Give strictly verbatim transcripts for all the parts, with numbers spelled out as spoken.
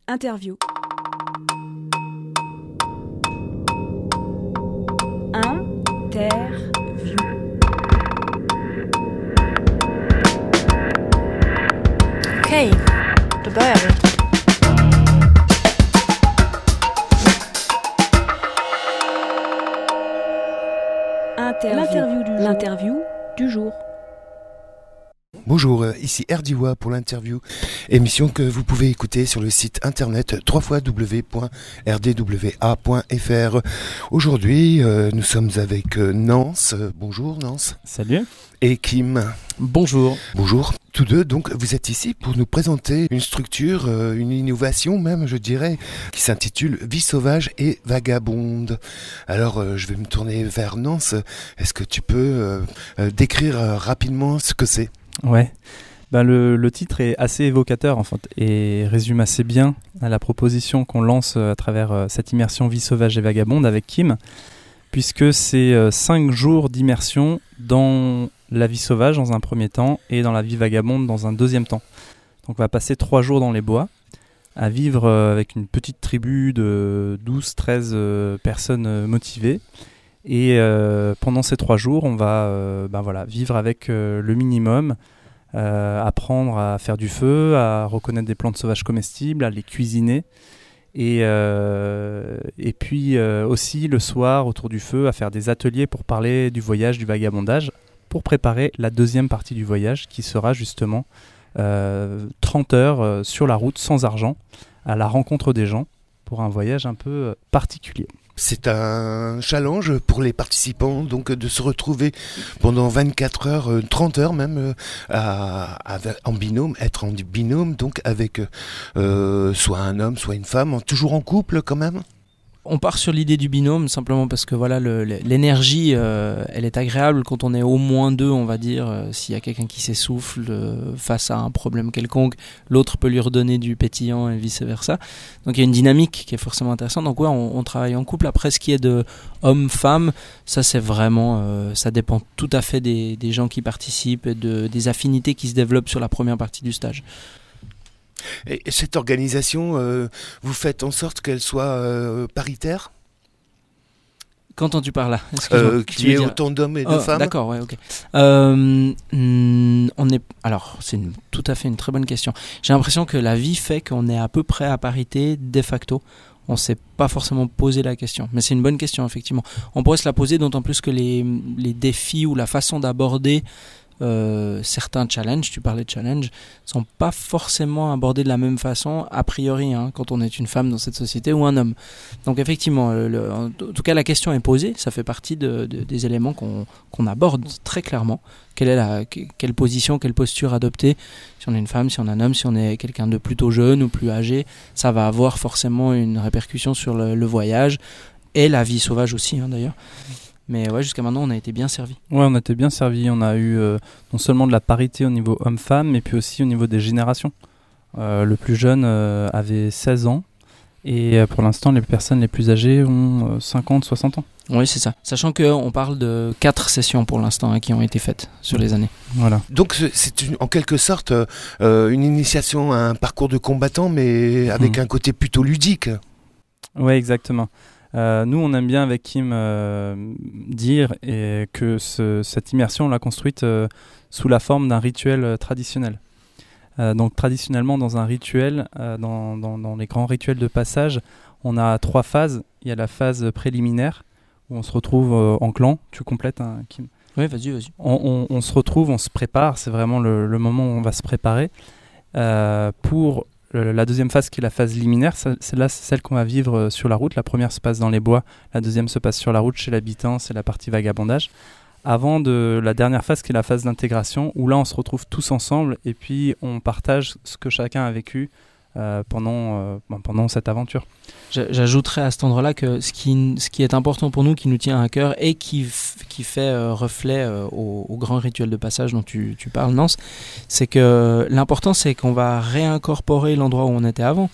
Interview. Interview. Okej, då börjar vi. Interview. L'interview du jour. L'interview du jour. Bonjour, ici Erdiwa pour l'interview, émission que vous pouvez écouter sur le site internet w w w point r d w a point f r. Aujourd'hui, euh, nous sommes avec euh, Nance. Bonjour Nance. Salut. Et Kim. Bonjour. Bonjour. Tous deux, donc vous êtes ici pour nous présenter une structure, euh, une innovation même, je dirais, qui s'intitule Vie sauvage et vagabonde. Alors, euh, je vais me tourner vers Nance. Est-ce que tu peux euh, euh, décrire euh, rapidement ce que c'est ? Ouais, ben le, le titre est assez évocateur en fait et résume assez bien la proposition qu'on lance à travers euh, cette immersion Vie sauvage et vagabonde avec Kim, puisque c'est euh, cinq jours d'immersion dans la vie sauvage dans un premier temps et dans la vie vagabonde dans un deuxième temps. Donc on va passer trois jours dans les bois à vivre euh, avec une petite tribu de douze treize euh, personnes euh, motivées. Et euh, pendant ces trois jours, on va euh, ben voilà, vivre avec euh, le minimum, euh, apprendre à faire du feu, à reconnaître des plantes sauvages comestibles, à les cuisiner. Et, euh, et puis euh, aussi le soir, autour du feu, à faire des ateliers pour parler du voyage, du vagabondage, pour préparer la deuxième partie du voyage qui sera justement euh, trente heures euh, sur la route sans argent, à la rencontre des gens, pour un voyage un peu euh, particulier. C'est un challenge pour les participants donc de se retrouver pendant vingt-quatre heures, trente heures même à, à, en binôme, être en binôme donc avec euh, soit un homme, soit une femme, toujours en couple quand même. On part sur l'idée du binôme simplement parce que voilà le, l'énergie euh, elle est agréable quand on est au moins deux, on va dire. Euh, s'il y a quelqu'un qui s'essouffle euh, face à un problème quelconque, l'autre peut lui redonner du pétillant et vice versa. Donc il y a une dynamique qui est forcément intéressante. Donc ouais, on, on travaille en couple. Après, ce qui est de homme-femme, ça c'est vraiment euh, ça dépend tout à fait des, des gens qui participent et de, des affinités qui se développent sur la première partie du stage. Et cette organisation, euh, vous faites en sorte qu'elle soit euh, paritaire ? Qu'entends-tu par là ? euh, Qu'il y ait dire... autant d'hommes et de oh, femmes ? D'accord, ouais, ok. Euh, on est... Alors, c'est une... tout à fait une très bonne question. J'ai l'impression que la vie fait qu'on est à peu près à parité de facto. On ne s'est pas forcément posé la question. Mais c'est une bonne question, effectivement. On pourrait se la poser, d'autant plus que les, les défis ou la façon d'aborder Euh, certains challenges, tu parlais de challenges, sont pas forcément abordés de la même façon a priori hein, quand on est une femme dans cette société ou un homme. Donc effectivement, le, le, en tout cas la question est posée, ça fait partie de, de, des éléments qu'on, qu'on aborde très clairement. Quelle est la, quelle position, quelle posture adopter si on est une femme, si on est un homme, si on est quelqu'un de plutôt jeune ou plus âgé, ça va avoir forcément une répercussion sur le, le voyage et la vie sauvage aussi hein, d'ailleurs. Mais ouais, jusqu'à maintenant, on a été bien servi. Ouais, on a été bien servi. On a eu euh, non seulement de la parité au niveau homme-femme, mais puis aussi au niveau des générations. Euh, le plus jeune euh, avait seize ans et euh, pour l'instant, les personnes les plus âgées ont euh, cinquante, soixante ans. Oui, c'est ça. Sachant qu'on parle de quatre sessions pour l'instant hein, qui ont été faites sur les années. Voilà. Donc c'est une, en quelque sorte euh, une initiation à un parcours de combattant, mais avec mmh. un côté plutôt ludique. Oui, exactement. Euh, nous, on aime bien avec Kim euh, dire et que ce, cette immersion, on l'a construite euh, sous la forme d'un rituel euh, traditionnel. Euh, donc traditionnellement, dans un rituel, euh, dans, dans, dans les grands rituels de passage, on a trois phases. Il y a la phase préliminaire où on se retrouve euh, en clan. Tu complètes, hein, Kim ? Oui, vas-y, vas-y. On, on, on se retrouve, on se prépare. C'est vraiment le, le moment où on va se préparer euh, pour... La deuxième phase qui est la phase liminaire, celle-là c'est celle qu'on va vivre sur la route. La première se passe dans les bois, la deuxième se passe sur la route chez l'habitant, c'est la partie vagabondage. Avant de la dernière phase qui est la phase d'intégration, où là on se retrouve tous ensemble et puis on partage ce que chacun a vécu euh, pendant, euh, pendant cette aventure. J'ajouterais à cet endroit-là que ce qui, ce qui est important pour nous, qui nous tient à cœur et qui, f- qui fait euh, reflet euh, au, au grand rituel de passage dont tu, tu parles, Nance, c'est que l'important c'est qu'on va réincorporer l'endroit où on était avant.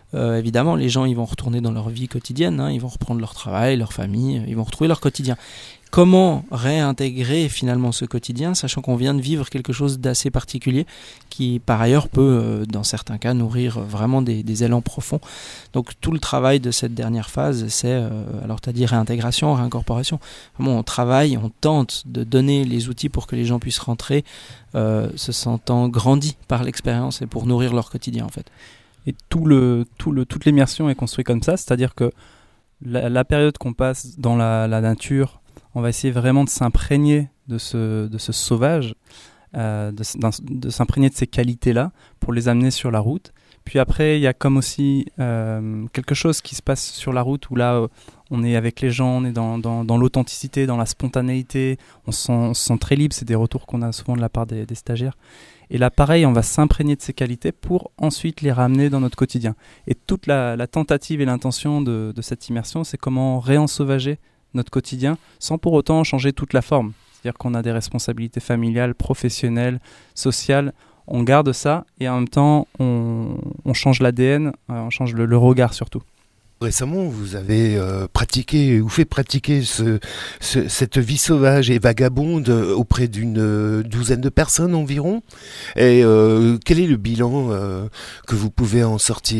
euh, évidemment, les gens ils vont retourner dans leur vie quotidienne, hein, ils vont reprendre leur travail, leur famille, ils vont retrouver leur quotidien. Comment réintégrer finalement ce quotidien, sachant qu'on vient de vivre quelque chose d'assez particulier qui, par ailleurs, peut, euh, dans certains cas, nourrir vraiment des, des élans profonds. Donc tout le travail de cette dernière phase, c'est, euh, alors tu as dit réintégration, réincorporation. Vraiment, on travaille, on tente de donner les outils pour que les gens puissent rentrer, euh, se sentant grandis par l'expérience et pour nourrir leur quotidien, en fait. Et tout le, tout le, toute l'immersion est construite comme ça, c'est-à-dire que la, la période qu'on passe dans la, la nature, on va essayer vraiment de s'imprégner de ce, de ce sauvage, euh, de, de s'imprégner de ces qualités-là pour les amener sur la route. Puis après, il y a comme aussi euh, quelque chose qui se passe sur la route où là, on est avec les gens, on est dans, dans, dans l'authenticité, dans la spontanéité, on se sent, on se sent très libre, c'est des retours qu'on a souvent de la part des, des stagiaires. Et là, pareil, on va s'imprégner de ces qualités pour ensuite les ramener dans notre quotidien. Et toute la, la tentative et l'intention de, de cette immersion, c'est comment réensauvager notre quotidien sans pour autant changer toute la forme. C'est-à-dire qu'on a des responsabilités familiales, professionnelles, sociales, on garde ça et en même temps on, on change l'A D N, on change le, le regard surtout. Récemment, vous avez euh, pratiqué ou fait pratiquer ce, ce, cette vie sauvage et vagabonde auprès d'une euh, douzaine de personnes environ. Et euh, quel est le bilan euh, que vous pouvez en sortir ?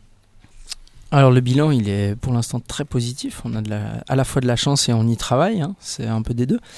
Alors le bilan, il est pour l'instant très positif. On a de la, à la fois de la chance et on y travaille. Hein. C'est un peu des deux.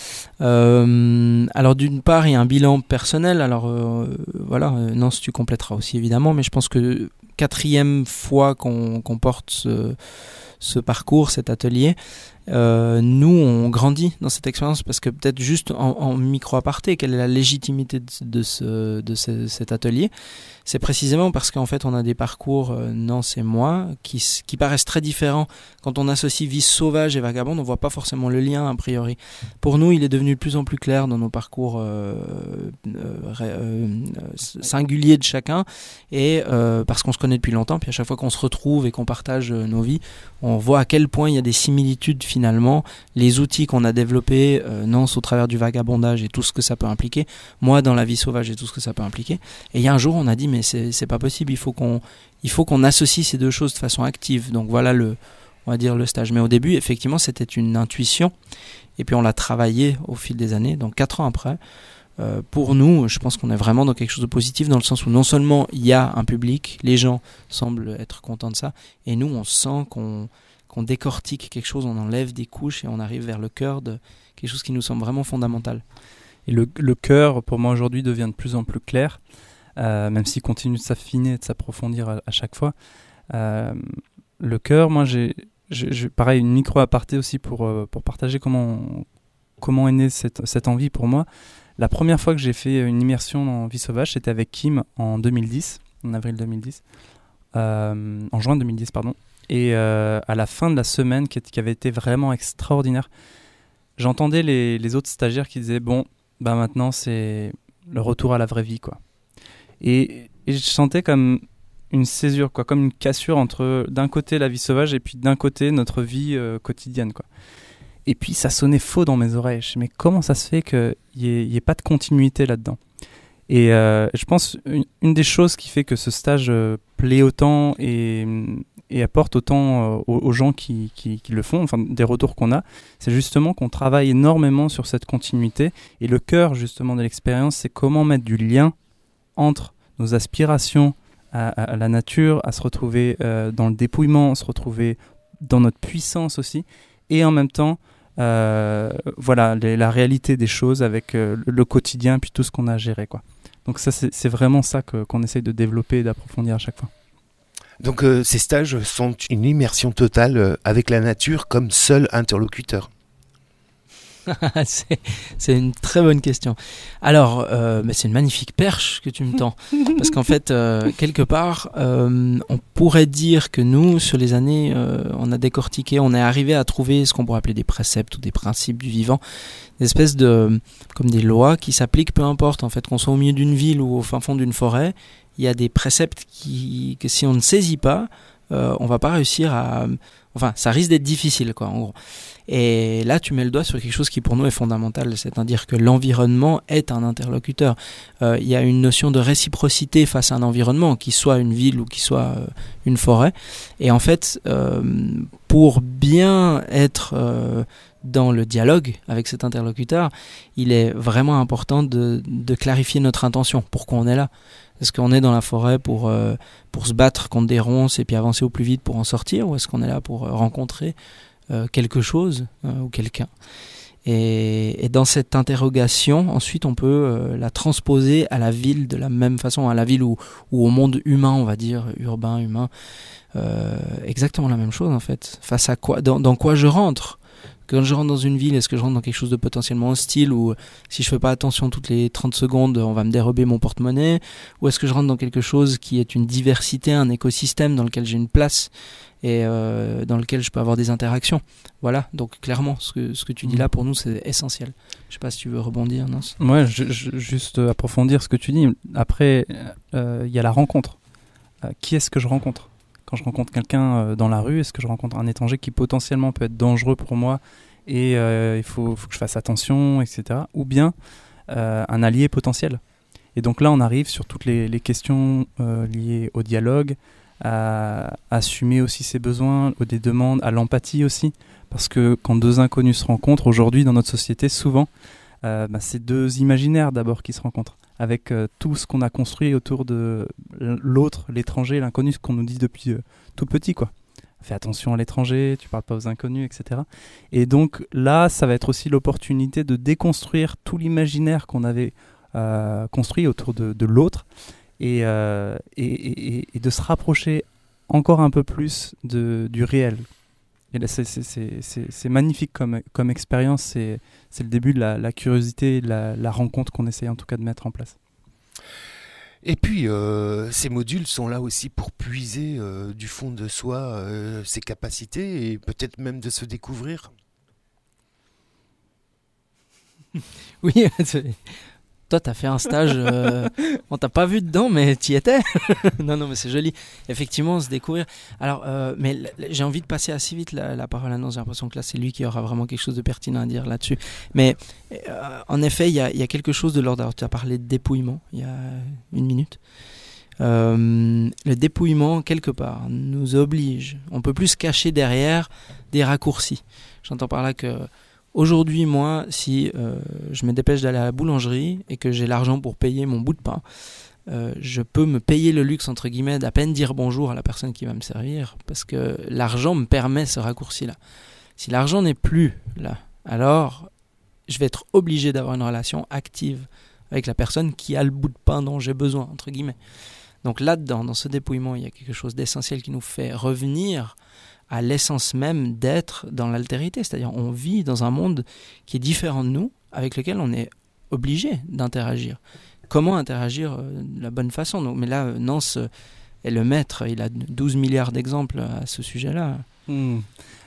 Euh, alors d'une part, il y a un bilan personnel. Alors euh, voilà, euh, Nance, tu compléteras aussi évidemment. Mais je pense que quatrième fois qu'on, qu'on porte ce, ce parcours, cet atelier, euh, nous, on grandit dans cette expérience parce que peut-être juste en, en micro-aparté, quelle est la légitimité de, de, ce, de ce, cet atelier ? C'est précisément parce qu'en fait, on a des parcours, euh, Nance et moi, qui, qui paraissent très différents. Quand on associe vie sauvage et vagabonde, on ne voit pas forcément le lien a priori. Pour nous, il est devenu de plus en plus clair dans nos parcours euh, euh, euh, singuliers de chacun, et euh, parce qu'on se connaît depuis longtemps, puis à chaque fois qu'on se retrouve et qu'on partage euh, nos vies, on voit à quel point il y a des similitudes finalement. Les outils qu'on a développés, euh, Nance au travers du vagabondage et tout ce que ça peut impliquer, moi dans la vie sauvage et tout ce que ça peut impliquer. Et il y a un jour, on a dit, mais c'est, c'est pas possible, il faut qu'on, il faut qu'on associe ces deux choses de façon active. Donc voilà le, on va dire le stage. Mais au début, effectivement, c'était une intuition. Et puis on l'a travaillé au fil des années. Donc quatre ans après, euh, pour nous, je pense qu'on est vraiment dans quelque chose de positif dans le sens où non seulement il y a un public, les gens semblent être contents de ça, et nous, on sent qu'on, qu'on décortique quelque chose, on enlève des couches et on arrive vers le cœur de quelque chose qui nous semble vraiment fondamental. Et le, le cœur, pour moi aujourd'hui, devient de plus en plus clair. Euh, même s'il continue de s'affiner, de s'approfondir à, à chaque fois. Euh, le cœur, moi, j'ai, j'ai, j'ai pareil, une micro-aparté aussi pour, euh, pour partager comment, comment est née cette, cette envie pour moi. La première fois que j'ai fait une immersion dans Vie Sauvage, c'était avec Kim en deux mille dix, en avril deux mille dix, euh, en juin deux mille dix, pardon. Et euh, à la fin de la semaine, qui, qui avait été vraiment extraordinaire, j'entendais les, les autres stagiaires qui disaient « Bon, bah maintenant, c'est le retour à la vraie vie, quoi ». Et, et je sentais comme une césure, quoi, comme une cassure entre d'un côté la vie sauvage et puis d'un côté notre vie euh, quotidienne, quoi. Et puis ça sonnait faux dans mes oreilles. Je me dis, mais comment ça se fait qu'il n'y ait, ait pas de continuité là-dedans ? Et euh, je pense une, une des choses qui fait que ce stage euh, plaît autant et, et apporte autant euh, aux, aux gens qui, qui, qui le font, enfin des retours qu'on a, c'est justement qu'on travaille énormément sur cette continuité. Et le cœur justement de l'expérience, c'est comment mettre du lien entre nos aspirations à, à, à la nature, à se retrouver euh, dans le dépouillement, se retrouver dans notre puissance aussi, et en même temps, euh, voilà, les, la réalité des choses avec euh, le, le quotidien, puis tout ce qu'on a à gérer, quoi. Donc ça, c'est, c'est vraiment ça que, qu'on essaye de développer et d'approfondir à chaque fois. Donc euh, ces stages sont une immersion totale euh, avec la nature comme seul interlocuteur. c'est, c'est une très bonne question. Alors, euh, mais c'est une magnifique perche que tu me tends. Parce qu'en fait, euh, quelque part, euh, on pourrait dire que nous, sur les années, euh, on a décortiqué, on est arrivé à trouver ce qu'on pourrait appeler des préceptes ou des principes du vivant, des espèces de, comme des lois qui s'appliquent, peu importe, en fait, qu'on soit au milieu d'une ville ou au fin fond d'une forêt, il y a des préceptes qui, que si on ne saisit pas, euh, on va pas réussir à, Enfin, ça risque d'être difficile, quoi, en gros. Et là, tu mets le doigt sur quelque chose qui pour nous est fondamental, c'est-à-dire que l'environnement est un interlocuteur. Euh, il y a une notion de réciprocité face à un environnement, qu'il soit une ville ou qu'il soit euh, une forêt. Et en fait, euh, pour bien être euh, dans le dialogue avec cet interlocuteur, il est vraiment important de, de clarifier notre intention. Pourquoi on est là ? Est-ce qu'on est dans la forêt pour, euh, pour se battre contre des ronces et puis avancer au plus vite pour en sortir, ou est-ce qu'on est là pour euh, rencontrer euh, quelque chose euh, ou quelqu'un ? et, et dans cette interrogation, ensuite, on peut euh, la transposer à la ville de la même façon, à la ville ou, ou au monde humain, on va dire, urbain, humain. Euh, exactement la même chose, en fait. Face à quoi, dans, dans quoi je rentre ? Quand je rentre dans une ville, est-ce que je rentre dans quelque chose de potentiellement hostile, ou si je fais pas attention toutes les trente secondes, on va me dérober mon porte-monnaie, ou est-ce que je rentre dans quelque chose qui est une diversité, un écosystème dans lequel j'ai une place et euh, dans lequel je peux avoir des interactions. Voilà, donc clairement, ce que, ce que tu dis là, pour nous, c'est essentiel. Je sais pas si tu veux rebondir, Nance. Ouais, je, je, juste approfondir ce que tu dis. Après, il euh, y a la rencontre. Euh, qui est-ce que je rencontre ? Quand je rencontre quelqu'un dans la rue, est-ce que je rencontre un étranger qui potentiellement peut être dangereux pour moi et euh, il faut, faut que je fasse attention, et cetera. Ou bien euh, un allié potentiel. Et donc là, on arrive sur toutes les, les questions euh, liées au dialogue, à, à assumer aussi ses besoins, aux des demandes, à l'empathie aussi. Parce que quand deux inconnus se rencontrent, aujourd'hui dans notre société, souvent, euh, bah, c'est deux imaginaires d'abord qui se rencontrent. Avec euh, tout ce qu'on a construit autour de l'autre, l'étranger, l'inconnu, ce qu'on nous dit depuis euh, tout petit, quoi. Fais attention à l'étranger, tu parles pas aux inconnus, et cetera. Et donc là, ça va être aussi l'opportunité de déconstruire tout l'imaginaire qu'on avait euh, construit autour de, de l'autre et, euh, et, et, et de se rapprocher encore un peu plus de, du réel. Et là, c'est, c'est, c'est, c'est, c'est magnifique comme, comme expérience, c'est, c'est le début de la, la curiosité, de la, la rencontre qu'on essaye en tout cas de mettre en place. Et puis, euh, ces modules sont là aussi pour puiser euh, du fond de soi euh, ses capacités et peut-être même de se découvrir. Oui, toi, tu as fait un stage, euh, on t'a pas vu dedans, mais tu y étais. non, non, mais c'est joli. Effectivement, se découvrir. Alors, euh, mais l- l- j'ai envie de passer assez vite la, la parole à Nance. J'ai l'impression que là, c'est lui qui aura vraiment quelque chose de pertinent à dire là-dessus. Mais euh, en effet, il y a, y a quelque chose de l'ordre. Alors, tu as parlé de dépouillement il y a une minute. Euh, le dépouillement, quelque part, nous oblige. On peut plus se cacher derrière des raccourcis. J'entends par là que aujourd'hui, moi, si euh, je me dépêche d'aller à la boulangerie et que j'ai l'argent pour payer mon bout de pain, euh, je peux me payer le luxe, entre guillemets, d'à peine dire bonjour à la personne qui va me servir, parce que l'argent me permet ce raccourci-là. Si l'argent n'est plus là, alors je vais être obligé d'avoir une relation active avec la personne qui a le bout de pain dont j'ai besoin, entre guillemets. Donc là-dedans, dans ce dépouillement, il y a quelque chose d'essentiel qui nous fait revenir à l'essence même d'être dans l'altérité, c'est-à-dire on vit dans un monde qui est différent de nous, avec lequel on est obligé d'interagir. Comment interagir de la bonne façon ? Donc, mais là, Nance est le maître, il a douze milliards d'exemples à ce sujet-là. Mmh.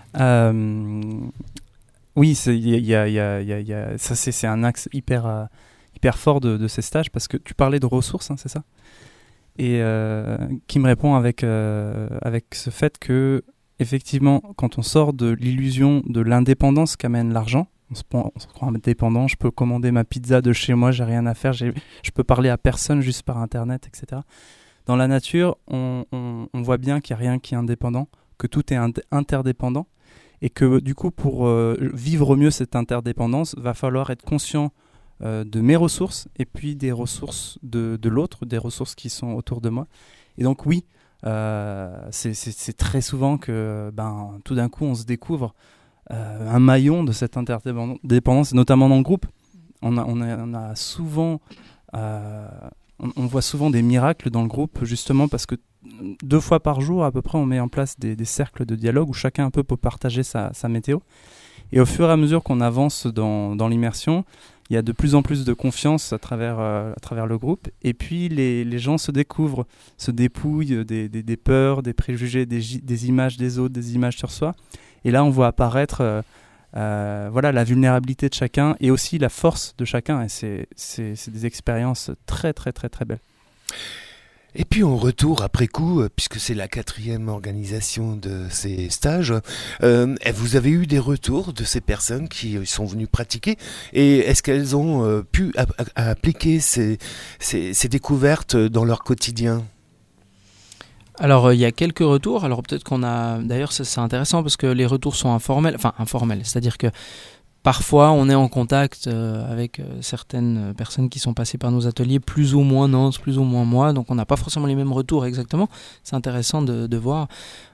Euh, oui, il y a, y a, y a, y a, y a, ça c'est, c'est un axe hyper, euh, hyper fort de, de ces stages, parce que tu parlais de ressources, hein, c'est ça ? Et euh, qui me répond avec, euh, avec ce fait que effectivement, quand on sort de l'illusion de l'indépendance qu'amène l'argent, on se, prend, on se croit indépendant, je peux commander ma pizza de chez moi, j'ai rien à faire, j'ai, je peux parler à personne juste par Internet, et cetera. Dans la nature, on, on, on voit bien qu'il n'y a rien qui est indépendant, que tout est ind- interdépendant, et que du coup, pour euh, vivre mieux cette interdépendance, va falloir être conscient euh, de mes ressources, et puis des ressources de, de l'autre, des ressources qui sont autour de moi. Et donc oui, Euh, c'est, c'est, c'est très souvent que ben, tout d'un coup on se découvre euh, un maillon de cette interdépendance, notamment dans le groupe. On a, on a, on a souvent, euh, on, on voit souvent des miracles dans le groupe, justement parce que deux fois par jour à peu près on met en place des, des cercles de dialogue où chacun un peu peut partager sa, sa météo. Et au fur et à mesure qu'on avance dans, dans l'immersion, il y a de plus en plus de confiance à travers, euh, à travers le groupe. Et puis, les, les gens se découvrent, se dépouillent des, des, des peurs, des préjugés, des, des images des autres, des images sur soi. Et là, on voit apparaître euh, euh, voilà, la vulnérabilité de chacun et aussi la force de chacun. Et c'est, c'est, c'est des expériences très, très, très, très belles. Et puis en retour, après coup, puisque c'est la quatrième organisation de ces stages, euh, vous avez eu des retours de ces personnes qui sont venues pratiquer, et est-ce qu'elles ont euh, pu a- a- appliquer ces, ces, ces découvertes dans leur quotidien ? Alors, il euh, y a quelques retours. Alors, peut-être qu'on a... D'ailleurs, ça, c'est intéressant parce que les retours sont informels. Enfin, informels. C'est-à-dire que parfois, on est en contact euh, avec euh, certaines personnes qui sont passées par nos ateliers, plus ou moins Nance, plus ou moins moi. Donc, on n'a pas forcément les mêmes retours exactement. C'est intéressant de, de voir.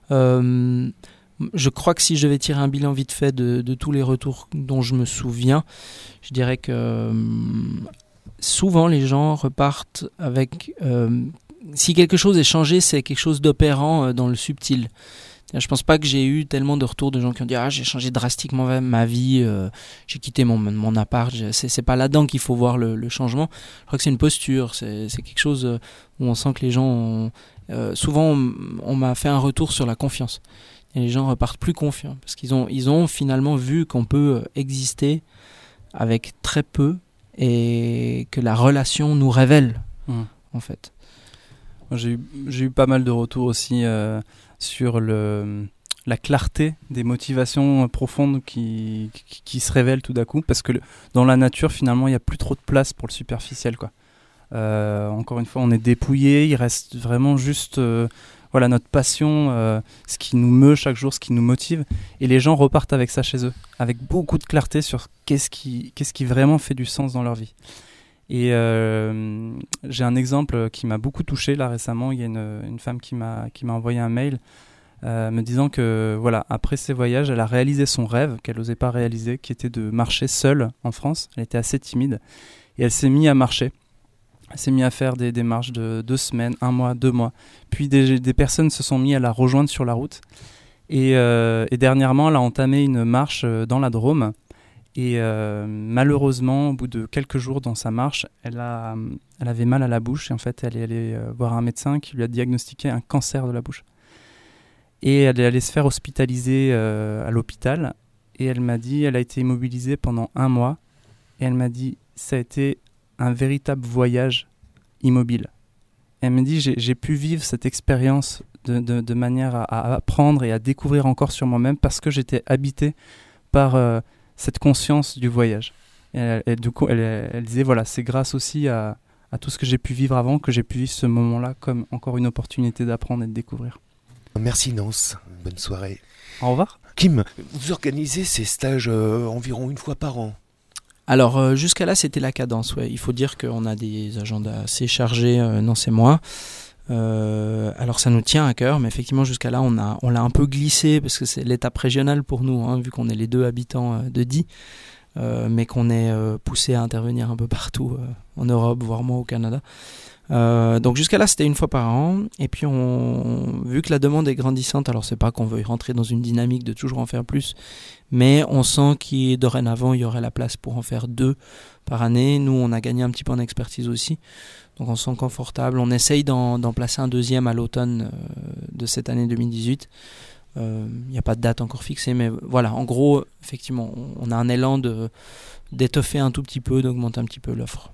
Euh, je crois que si je devais tirer un bilan vite fait de, de tous les retours dont je me souviens, je dirais que euh, souvent, les gens repartent avec... Euh, si quelque chose est changé, c'est quelque chose d'opérant euh, dans le subtil. Je pense pas que j'ai eu tellement de retours de gens qui ont dit ah j'ai changé drastiquement ma vie, euh, j'ai quitté mon mon appart. C'est c'est pas là-dedans qu'il faut voir le, le changement. Je crois que c'est une posture, c'est c'est quelque chose où on sent que les gens ont, euh, souvent on, on m'a fait un retour sur la confiance. Et les gens repartent plus confiants parce qu'ils ont ils ont finalement vu qu'on peut exister avec très peu et que la relation nous révèle mmh. en fait. J'ai eu, j'ai eu pas mal de retours aussi euh, sur le, la clarté des motivations profondes qui, qui, qui se révèlent tout d'un coup. Parce que le, dans la nature, finalement, il n'y a plus trop de place pour le superficiel, quoi. Euh, encore une fois, on est dépouillé. Il reste vraiment juste euh, voilà, notre passion, euh, ce qui nous meut chaque jour, ce qui nous motive. Et les gens repartent avec ça chez eux, avec beaucoup de clarté sur qu'est-ce qui, qu'est-ce qui vraiment fait du sens dans leur vie. Et euh, j'ai un exemple qui m'a beaucoup touché là récemment. Il y a une, une femme qui m'a, qui m'a envoyé un mail euh, me disant que voilà, après ses voyages, elle a réalisé son rêve qu'elle n'osait pas réaliser, qui était de marcher seule en France. Elle était assez timide et elle s'est mise à marcher. Elle s'est mise à faire des démarches de deux semaines, un mois, deux mois. Puis des, des personnes se sont mises à la rejoindre sur la route. Et, euh, et dernièrement, elle a entamé une marche dans la Drôme. Et euh, malheureusement, au bout de quelques jours dans sa marche, elle, a, elle avait mal à la bouche. Et en fait, elle est allée euh, voir un médecin qui lui a diagnostiqué un cancer de la bouche. Et elle est allée se faire hospitaliser euh, à l'hôpital. Et elle m'a dit, elle a été immobilisée pendant un mois. Et elle m'a dit, ça a été un véritable voyage immobile. Et elle m'a dit, j'ai, j'ai pu vivre cette expérience de, de, de manière à, à apprendre et à découvrir encore sur moi-même parce que j'étais habité par... Euh, cette conscience du voyage. Et, elle, et du coup, elle, elle disait, voilà, c'est grâce aussi à, à tout ce que j'ai pu vivre avant que j'ai pu vivre ce moment-là comme encore une opportunité d'apprendre et de découvrir. Merci Nance, bonne soirée. Au revoir. Kim, vous organisez ces stages euh, environ une fois par an ? Alors euh, jusqu'à là, c'était la cadence. Ouais. Il faut dire qu'on a des agendas assez chargés, euh, Nance et moi. Euh, alors ça nous tient à cœur, mais effectivement jusqu'à là on, a, on l'a un peu glissé parce que c'est l'étape régionale pour nous, hein, vu qu'on est les deux habitants euh, de Die, euh, mais qu'on est euh, poussé à intervenir un peu partout euh, en Europe, voire moins au Canada. Euh, donc jusqu'à là c'était une fois par an, et puis on, vu que la demande est grandissante, alors c'est pas qu'on veuille rentrer dans une dynamique de toujours en faire plus, mais on sent qu'il dorénavant il y aurait la place pour en faire deux par année. Nous on a gagné un petit peu en expertise aussi. Donc on se sent confortable. On essaye d'en, d'en placer un deuxième à l'automne euh, de cette année deux mille dix-huit. Il euh, n'y a pas de date encore fixée, mais voilà, en gros, effectivement, on, on a un élan de, d'étoffer un tout petit peu, d'augmenter un petit peu l'offre.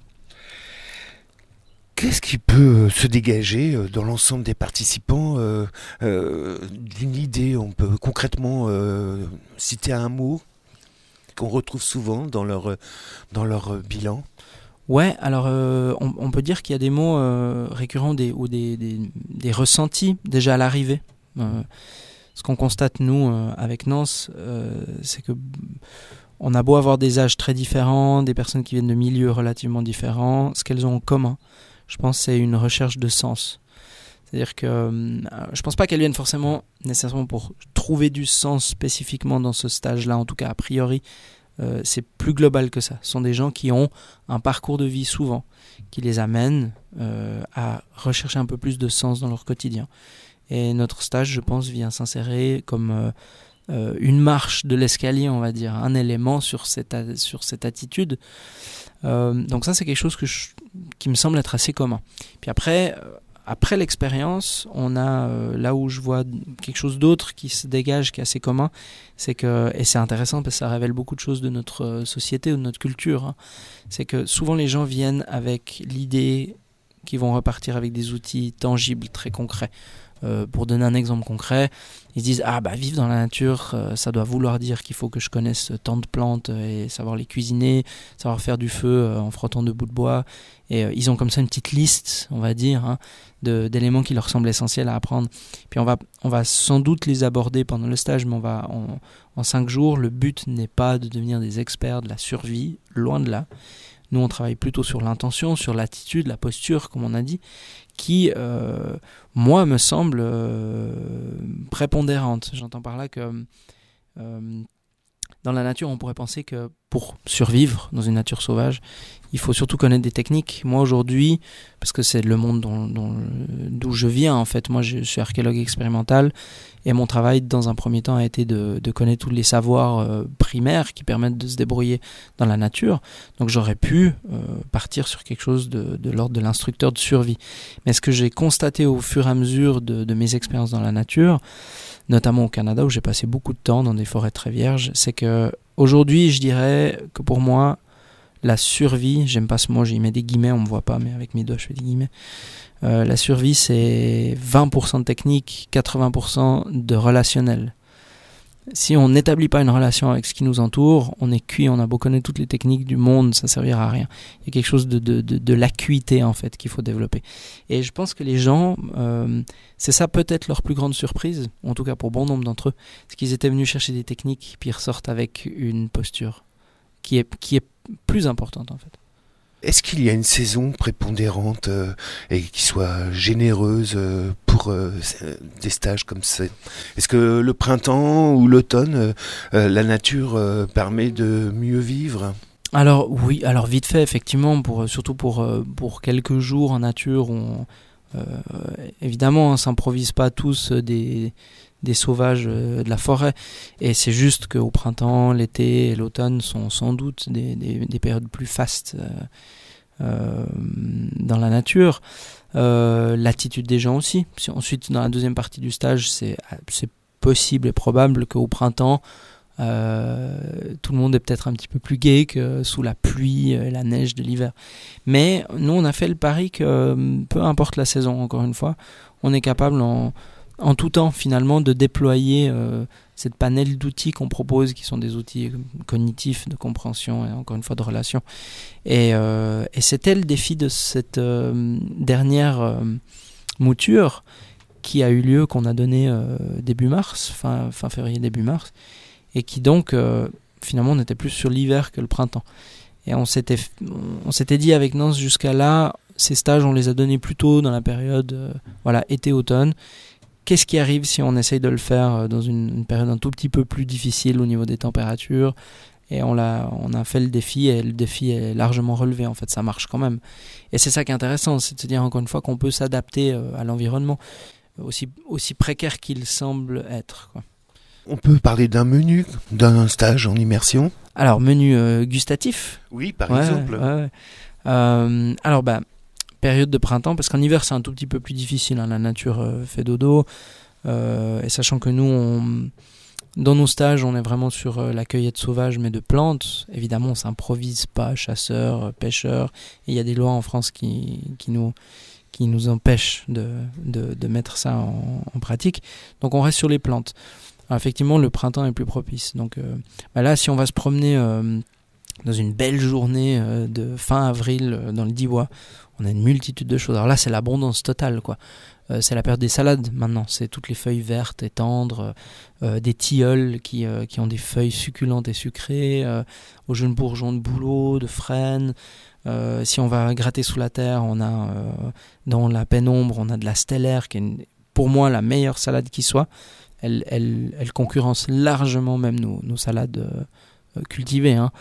Qu'est-ce qui peut se dégager dans l'ensemble des participants euh, euh, d'une idée ? On peut concrètement euh, citer un mot qu'on retrouve souvent dans leur, dans leur bilan ? Ouais, alors euh, on, on peut dire qu'il y a des mots euh, récurrents des, ou des, des, des ressentis déjà à l'arrivée. Euh, ce qu'on constate nous euh, avec Nance, euh, c'est que on a beau avoir des âges très différents, des personnes qui viennent de milieux relativement différents, ce qu'elles ont en commun, je pense, c'est une recherche de sens. C'est-à-dire que euh, je pense pas qu'elles viennent forcément nécessairement pour trouver du sens spécifiquement dans ce stage-là, en tout cas a priori. Euh, c'est plus global que ça. Ce sont des gens qui ont un parcours de vie souvent qui les amène euh, à rechercher un peu plus de sens dans leur quotidien. Et notre stage, je pense, vient s'insérer comme euh, euh, une marche de l'escalier, on va dire, un élément sur cette, sur cette attitude. Euh, donc ça, c'est quelque chose que je, qui me semble être assez commun. Puis après... Euh, Après l'expérience, on a euh, là où je vois quelque chose d'autre qui se dégage, qui est assez commun, c'est que, et c'est intéressant parce que ça révèle beaucoup de choses de notre euh, société ou de notre culture, hein, c'est que souvent les gens viennent avec l'idée qui vont repartir avec des outils tangibles, très concrets. Euh, pour donner un exemple concret, ils se disent « Ah bah vivre dans la nature, euh, ça doit vouloir dire qu'il faut que je connaisse tant de plantes et savoir les cuisiner, savoir faire du feu euh, en frottant de bouts de bois. » Et euh, ils ont comme ça une petite liste, on va dire, hein, de, d'éléments qui leur semblent essentiels à apprendre. Puis on va, on va sans doute les aborder pendant le stage, mais on va, on, en cinq jours, le but n'est pas de devenir des experts de la survie, loin de là. Nous, on travaille plutôt sur l'intention, sur l'attitude, la posture, comme on a dit, qui, euh, moi, me semble euh, prépondérante. J'entends par là que euh, dans la nature, on pourrait penser que pour survivre dans une nature sauvage, il faut surtout connaître des techniques. Moi, aujourd'hui, parce que c'est le monde dont, dont, d'où je viens, en fait, moi, je suis archéologue expérimental, et mon travail, dans un premier temps, a été de, de connaître tous les savoirs euh, primaires qui permettent de se débrouiller dans la nature. Donc, j'aurais pu euh, partir sur quelque chose de, de l'ordre de l'instructeur de survie. Mais ce que j'ai constaté au fur et à mesure de, de mes expériences dans la nature, notamment au Canada, où j'ai passé beaucoup de temps dans des forêts très vierges, c'est que aujourd'hui, je dirais que pour moi, la survie, j'aime pas ce mot, j'y mets des guillemets, on me voit pas, mais avec mes doigts, je fais des guillemets. Euh, la survie, c'est vingt pour cent de technique, quatre-vingts pour cent de relationnel. Si on n'établit pas une relation avec ce qui nous entoure, on est cuit, on a beau connaître toutes les techniques du monde, ça ne servira à rien. Il y a quelque chose de, de, de, de l'acuité, en fait, qu'il faut développer. Et je pense que les gens, euh, c'est ça peut-être leur plus grande surprise, en tout cas pour bon nombre d'entre eux, c'est qu'ils étaient venus chercher des techniques, puis ils ressortent avec une posture qui est, qui est plus importante, en fait. Est-ce qu'il y a une saison prépondérante euh, et qui soit généreuse euh, pour euh, des stages comme ça? Est-ce que le printemps ou l'automne, euh, euh, la nature euh, permet de mieux vivre? Alors oui, alors vite fait, effectivement, pour, surtout pour, pour quelques jours en nature, on, euh, évidemment, on ne s'improvise pas tous des... des sauvages de la forêt, et c'est juste qu'au printemps, l'été et l'automne sont sans doute des, des, des périodes plus fastes euh, euh, dans la nature. Euh, l'attitude des gens aussi. Si ensuite, dans la deuxième partie du stage, c'est, c'est possible et probable qu'au printemps, euh, tout le monde est peut-être un petit peu plus gai que sous la pluie et la neige de l'hiver. Mais nous, on a fait le pari que peu importe la saison, encore une fois, on est capable en en tout temps finalement de déployer euh, cette panel d'outils qu'on propose, qui sont des outils cognitifs de compréhension et encore une fois de relation. Et, euh, et c'était le défi de cette euh, dernière euh, mouture qui a eu lieu, qu'on a donné euh, début mars, fin, fin février, début mars, et qui donc euh, finalement on était plus sur l'hiver que le printemps. Et on s'était, on s'était dit avec Nance, jusqu'à là, ces stages on les a donnés plutôt dans la période euh, voilà, été-automne. Qu'est-ce qui arrive si on essaye de le faire dans une, une période un tout petit peu plus difficile au niveau des températures? Et on, l'a, on a fait le défi, et le défi est largement relevé, en fait, ça marche quand même. Et c'est ça qui est intéressant, c'est de se dire encore une fois qu'on peut s'adapter à l'environnement, aussi, aussi précaire qu'il semble être, quoi. On peut parler d'un menu, d'un stage en immersion? Alors, menu euh, gustatif? Oui, par ouais, exemple. Ouais, ouais. Euh, alors, bah... période de printemps, parce qu'en hiver c'est un tout petit peu plus difficile, hein, la nature euh, fait dodo, euh, et sachant que nous on, dans nos stages on est vraiment sur euh, la cueillette sauvage mais de plantes, évidemment on s'improvise pas chasseur, pêcheur, et il y a des lois en France qui, qui, nous, qui nous empêchent de, de, de mettre ça en, en pratique, donc on reste sur les plantes. Alors, effectivement le printemps est plus propice, donc euh, bah là si on va se promener euh, dans une belle journée euh, de fin avril euh, dans le Diois, on a une multitude de choses. Alors là, c'est l'abondance totale, quoi. Euh, c'est la période des salades maintenant. C'est toutes les feuilles vertes et tendres, euh, des tilleuls qui, euh, qui ont des feuilles succulentes et sucrées, euh, aux jeunes bourgeons de bouleau, de frêne. Euh, si on va gratter sous la terre, on a euh, dans la pénombre, on a de la stellaire, qui est une, pour moi la meilleure salade qui soit. Elle, elle, elle concurrence largement même nos, nos salades euh, cultivés, hein.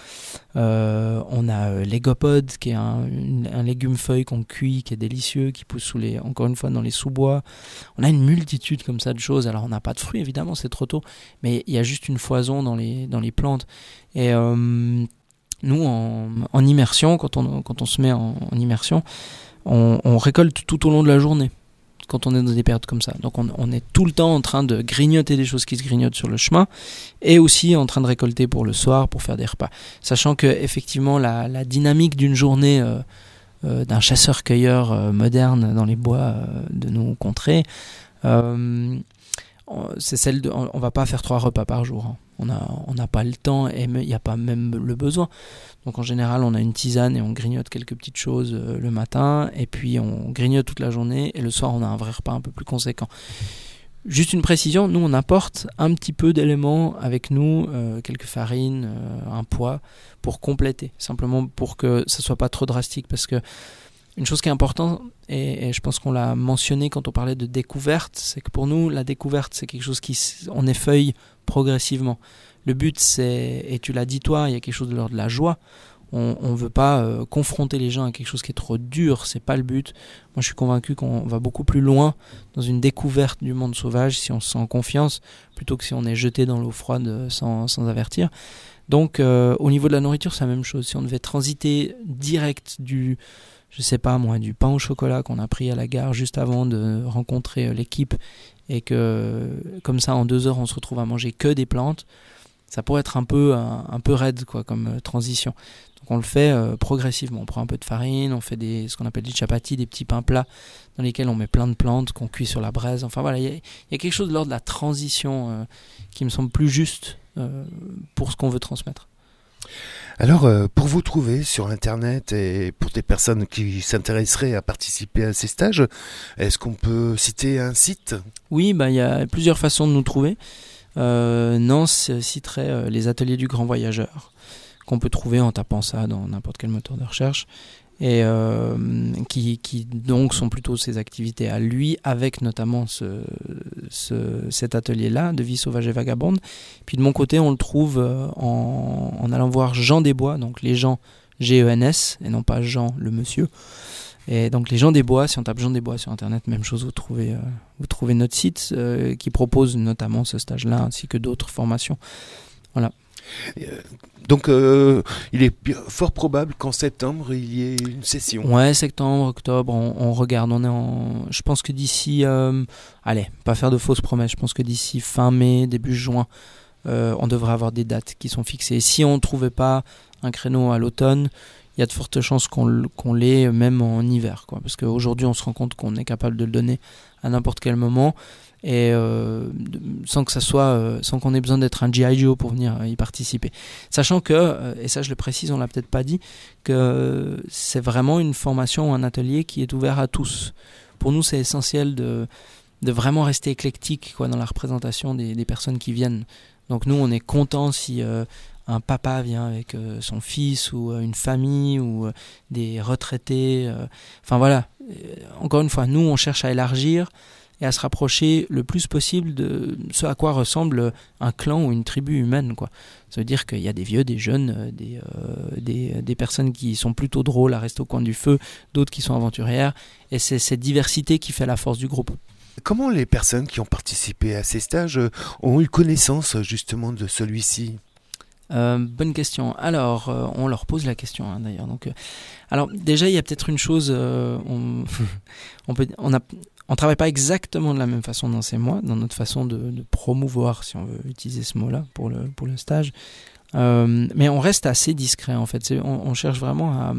Euh, on a euh, l'égopode, qui est un, une, un légume feuille qu'on cuit, qui est délicieux, qui pousse sous les, encore une fois dans les sous-bois. On a une multitude comme ça de choses. Alors on n'a pas de fruits évidemment, c'est trop tôt, mais il y a juste une foison dans les, dans les plantes. Et euh, nous en, en immersion, quand on, quand on se met en, en immersion, on, on récolte tout au long de la journée quand on est dans des périodes comme ça. Donc on, on est tout le temps en train de grignoter des choses qui se grignotent sur le chemin, et aussi en train de récolter pour le soir, pour faire des repas. Sachant que effectivement la, la dynamique d'une journée euh, euh, d'un chasseur-cueilleur euh, moderne dans les bois euh, de nos contrées. Euh, c'est celle de, on, on va pas faire trois repas par jour. Hein. On a, on n'a pas le temps et il n'y a pas même le besoin. Donc en général, on a une tisane et on grignote quelques petites choses euh, le matin, et puis on grignote toute la journée, et le soir, on a un vrai repas un peu plus conséquent. Juste une précision, nous on apporte un petit peu d'éléments avec nous, euh, quelques farines, euh, un pois, pour compléter, simplement pour que ça soit pas trop drastique, parce que une chose qui est importante, et, et je pense qu'on l'a mentionné quand on parlait de découverte, c'est que pour nous, la découverte, c'est quelque chose qui on effeuille progressivement. Le but, c'est, et tu l'as dit toi, il y a quelque chose de l'ordre de la joie. On ne veut pas euh, confronter les gens à quelque chose qui est trop dur, c'est pas le but. Moi, je suis convaincu qu'on va beaucoup plus loin dans une découverte du monde sauvage si on se sent en confiance, plutôt que si on est jeté dans l'eau froide sans, sans avertir. Donc, euh, au niveau de la nourriture, c'est la même chose. Si on devait transiter direct du, je sais pas moi, du pain au chocolat qu'on a pris à la gare juste avant de rencontrer euh, l'équipe, et que comme ça, en deux heures, on se retrouve à manger que des plantes, ça pourrait être un peu, un, un peu raide quoi, comme euh, transition. Donc on le fait euh, progressivement. On prend un peu de farine, on fait des, ce qu'on appelle des chapatis, des petits pains plats dans lesquels on met plein de plantes qu'on cuit sur la braise. Enfin voilà, il y, y a quelque chose de l'ordre de la transition euh, qui me semble plus juste euh, pour ce qu'on veut transmettre. Alors, euh, pour vous trouver sur Internet et pour des personnes qui s'intéresseraient à participer à ces stages, est-ce qu'on peut citer un site ? Oui, bah, y a plusieurs façons de nous trouver. Euh, Nance citerait euh, les ateliers du grand voyageur, qu'on peut trouver en tapant ça dans n'importe quel moteur de recherche, et euh, qui, qui donc sont plutôt ses activités à lui, avec notamment ce, ce, cet atelier-là de vie sauvage et vagabonde. Puis de mon côté, on le trouve en, en allant voir Jean des Bois, donc les gens G E N S, et non pas Jean le monsieur. Et donc les gens des Bois, si on tape Jean des Bois sur Internet, même chose, vous trouvez, euh, vous trouvez notre site euh, qui propose notamment ce stage-là, ainsi que d'autres formations. Voilà. Donc euh, il est fort probable qu'en septembre il y ait une session. Ouais, septembre, octobre, on, on regarde, on est en, je pense que d'ici, euh, allez, pas faire de fausses promesses, je pense que d'ici fin mai, début juin, euh, on devrait avoir des dates qui sont fixées. Et si on ne trouvait pas un créneau à l'automne, il y a de fortes chances qu'on, qu'on l'ait même en hiver, quoi, parce qu'aujourd'hui on se rend compte qu'on est capable de le donner à n'importe quel moment. Et euh, sans que ça soit, euh, sans qu'on ait besoin d'être un G I Joe pour venir euh, y participer. Sachant que, euh, et ça je le précise, on l'a peut-être pas dit, que c'est vraiment une formation ou un atelier qui est ouvert à tous. Pour nous, c'est essentiel de, de vraiment rester éclectique quoi, dans la représentation des, des personnes qui viennent. Donc nous, on est content si euh, un papa vient avec euh, son fils, ou euh, une famille, ou euh, des retraités. Euh, enfin voilà, encore une fois, nous on cherche à élargir et à se rapprocher le plus possible de ce à quoi ressemble un clan ou une tribu humaine, quoi. Ça veut dire qu'il y a des vieux, des jeunes, des, euh, des, des personnes qui sont plutôt drôles à rester au coin du feu, d'autres qui sont aventurières, et c'est cette diversité qui fait la force du groupe. Comment les personnes qui ont participé à ces stages ont eu connaissance justement de celui-ci ? Euh, bonne question. Alors, euh, on leur pose la question hein, d'ailleurs. Donc, euh, alors déjà, il y a peut-être une chose, euh, on, on peut, on a On ne travaille pas exactement de la même façon dans ces mois, dans notre façon de, de promouvoir, si on veut utiliser ce mot-là pour le, pour le stage. Euh, mais on reste assez discret, en fait. C'est, on, on cherche vraiment à...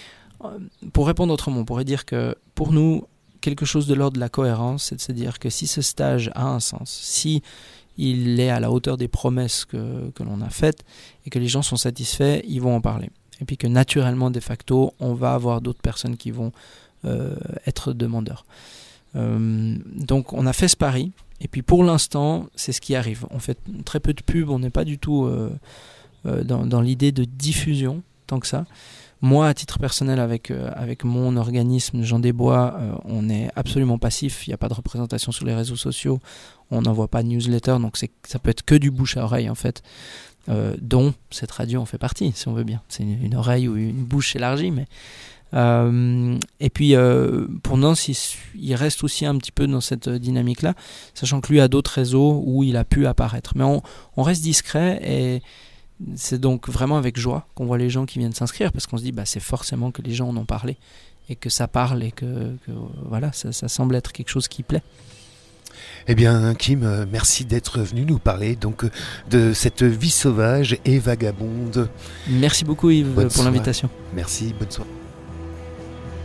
Pour répondre autrement, on pourrait dire que pour nous, quelque chose de l'ordre de la cohérence, c'est de se dire que si ce stage a un sens, si il est à la hauteur des promesses que, que l'on a faites et que les gens sont satisfaits, ils vont en parler. Et puis que naturellement, de facto, on va avoir d'autres personnes qui vont euh, être demandeurs. Euh, donc on a fait ce pari, et puis pour l'instant c'est ce qui arrive. On fait très peu de pub, on n'est pas du tout euh, euh, dans, dans l'idée de diffusion tant que ça. Moi à titre personnel avec, euh, avec mon organisme Jean des Bois, euh, on est absolument passif, il n'y a pas de représentation sur les réseaux sociaux, on n'envoie pas de newsletter, donc c'est, ça peut être que du bouche à oreille en fait, euh, dont cette radio en fait partie si on veut bien. C'est une, une oreille ou une bouche élargie, mais Euh, et puis euh, pour Nance il, il reste aussi un petit peu dans cette dynamique là, sachant que lui a d'autres réseaux où il a pu apparaître, mais on, on reste discret, et c'est donc vraiment avec joie qu'on voit les gens qui viennent s'inscrire, parce qu'on se dit bah c'est forcément que les gens en ont parlé et que ça parle, et que, que voilà, ça, ça semble être quelque chose qui plaît. Eh bien, Kim, merci d'être venu nous parler donc de cette vie sauvage et vagabonde. Merci beaucoup Yves bonne pour soirée. L'invitation. Merci, bonne soirée.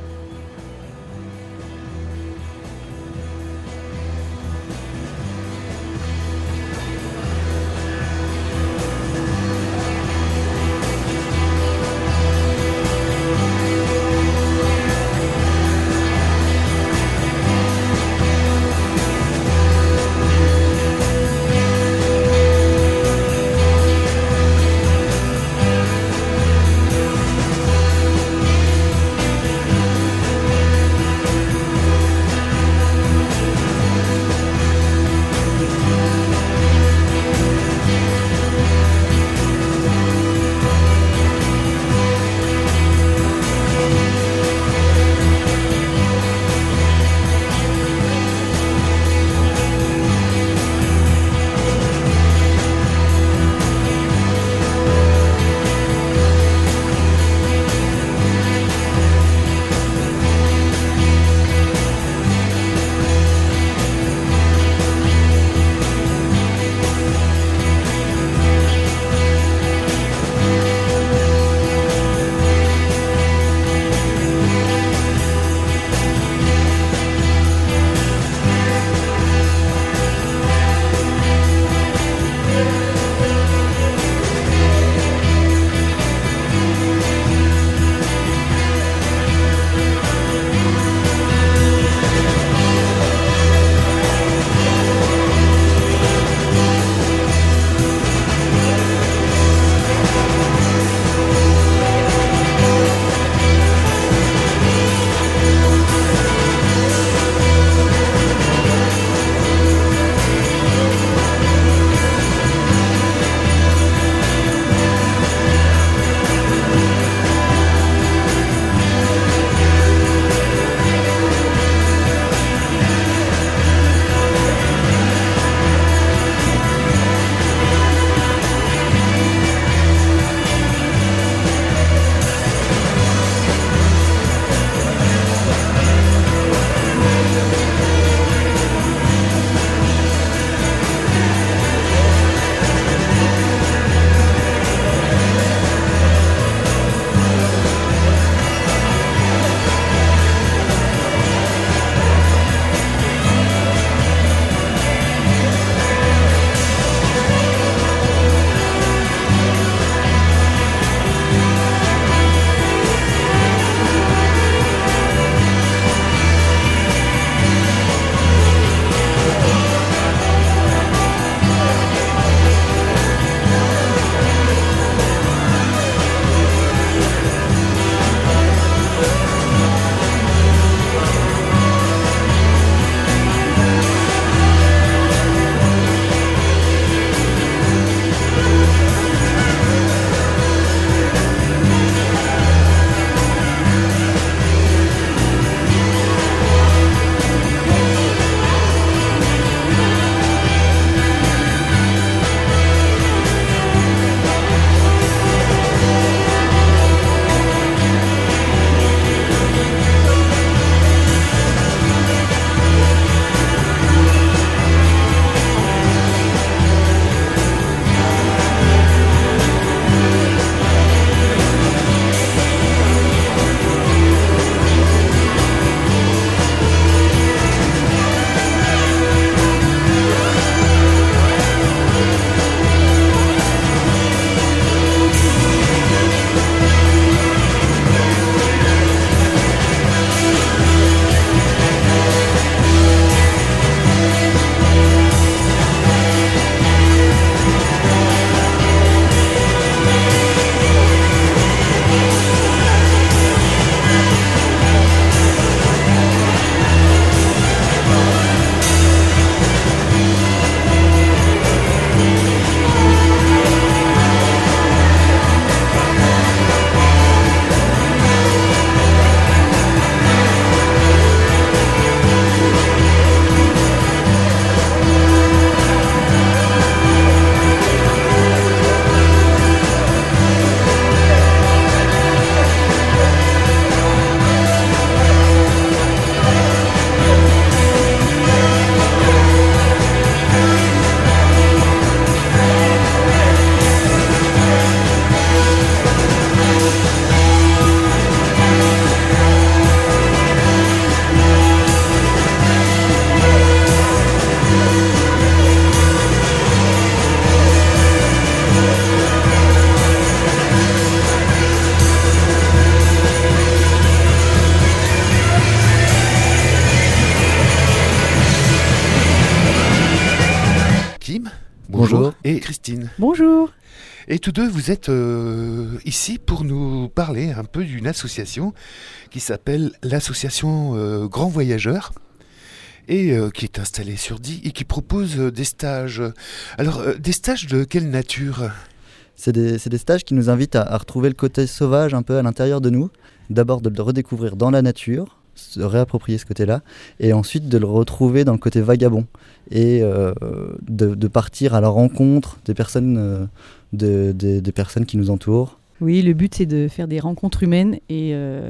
Bonjour. Bonjour. Et Christine. Bonjour. Et tous deux, vous êtes euh, ici pour nous parler un peu d'une association qui s'appelle l'association euh, Grands Voyageurs et euh, qui est installée sur Die et qui propose euh, des stages. Alors, euh, des stages de quelle nature ? C'est des, c'est des stages qui nous invitent à, à retrouver le côté sauvage un peu à l'intérieur de nous. D'abord de le redécouvrir dans la nature, se réapproprier ce côté-là, et ensuite de le retrouver dans le côté vagabond et euh, de, de partir à la rencontre des personnes, euh, de, de, des personnes qui nous entourent. Oui, le but c'est de faire des rencontres humaines et euh,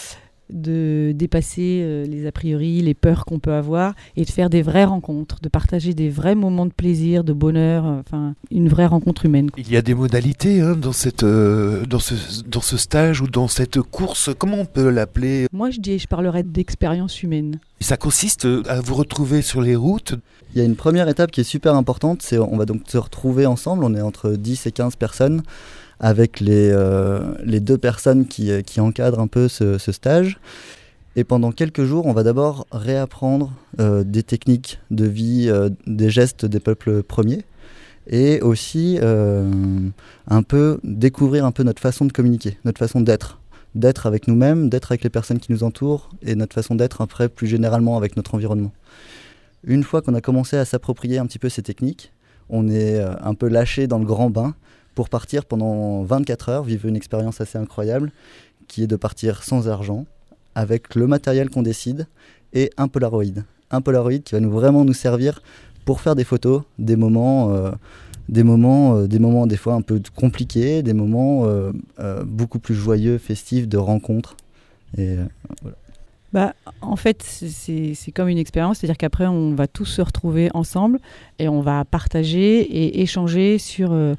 de dépasser euh, les a priori, les peurs qu'on peut avoir et de faire des vraies rencontres, de partager des vrais moments de plaisir, de bonheur, euh, enfin une vraie rencontre humaine. Il y a des modalités hein, dans, cette, euh, dans, ce, dans ce stage ou dans cette course, comment on peut l'appeler ? Moi je dis, je parlerais d'expérience humaine. Ça consiste à vous retrouver sur les routes. Il y a une première étape qui est super importante, c'est on va donc se retrouver ensemble, on est entre dix et quinze personnes, avec les, euh, les deux personnes qui, qui encadrent un peu ce, ce stage. Et pendant quelques jours, on va d'abord réapprendre euh, des techniques de vie, euh, des gestes des peuples premiers, et aussi euh, un peu découvrir un peu notre façon de communiquer, notre façon d'être. D'être avec nous-mêmes, d'être avec les personnes qui nous entourent, et notre façon d'être après plus généralement avec notre environnement. Une fois qu'on a commencé à s'approprier un petit peu ces techniques, on est euh, un peu lâché dans le grand bain, pour partir pendant vingt-quatre heures, vivre une expérience assez incroyable, qui est de partir sans argent, avec le matériel qu'on décide, et un Polaroid. Un Polaroid qui va nous, vraiment nous servir pour faire des photos, des moments, euh, des moments, euh, des moments des fois un peu compliqués, des moments euh, euh, beaucoup plus joyeux, festifs, de rencontres. Et, euh, voilà. Bah, en fait, c'est, c'est comme une expérience, c'est-à-dire qu'après, on va tous se retrouver ensemble et on va partager et échanger sur... Euh,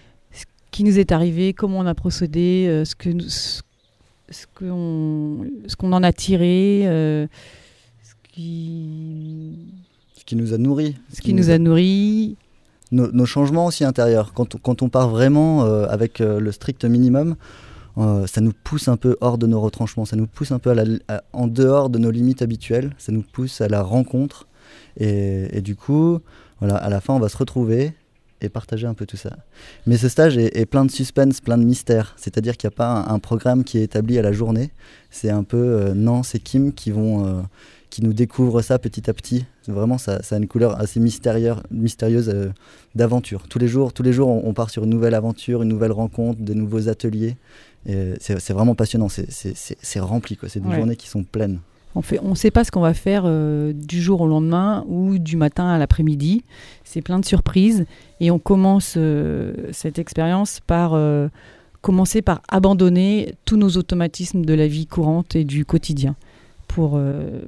qui nous est arrivé, comment on a procédé, euh, ce, que nous, ce, ce, qu'on, ce qu'on en a tiré, euh, ce, qui... ce qui nous a nourris. Ce, ce qui, qui nous, nous a, a nourris. Nos, nos changements aussi intérieurs. Quand on, quand on part vraiment euh, avec euh, le strict minimum, euh, ça nous pousse un peu hors de nos retranchements, ça nous pousse un peu à la, à, en dehors de nos limites habituelles, ça nous pousse à la rencontre. Et, et du coup, voilà, à la fin, on va se retrouver et partager un peu tout ça. Mais ce stage est, est plein de suspense, plein de mystère. C'est-à-dire qu'il n'y a pas un, un programme qui est établi à la journée. C'est un peu euh, Nance et Kim qui, vont, euh, qui nous découvrent ça petit à petit. Vraiment, ça, ça a une couleur assez mystérieuse, mystérieuse euh, d'aventure. Tous les jours, tous les jours on, on part sur une nouvelle aventure, une nouvelle rencontre, des nouveaux ateliers. Et c'est, c'est vraiment passionnant. C'est, c'est, c'est, c'est rempli, quoi. C'est des ouais. journées qui sont pleines. On fait, on sait pas ce qu'on va faire euh, du jour au lendemain ou du matin à l'après-midi. C'est plein de surprises et on commence euh, cette expérience par euh, commencer par abandonner tous nos automatismes de la vie courante et du quotidien pour euh,